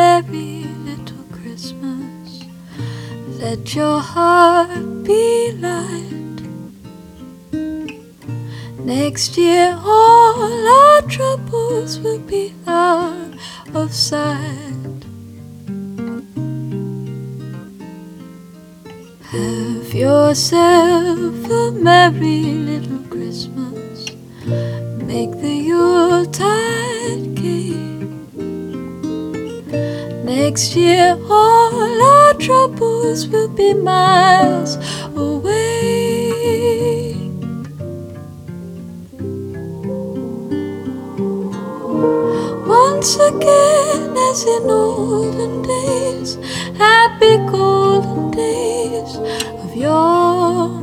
merry little Christmas. Let your heart be light. Next year all our troubles will be out of sight. Have yourself a merry little Christmas. Make the Yuletide gay. Next year all our troubles will be miles away. Once again, as in olden days, happy golden days of yore.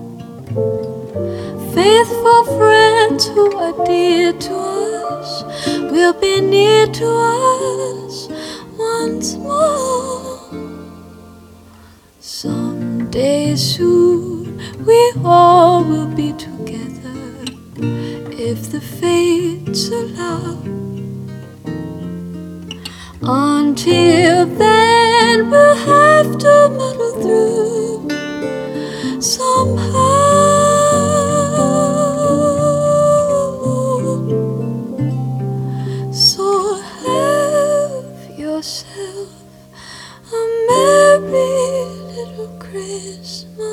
Faithful friends who are dear to us will be near to us once more. Someday soon we all will be together, if the fates allow. Until then we'll have to muddle through somehow. So have yourself a merry little Christmas.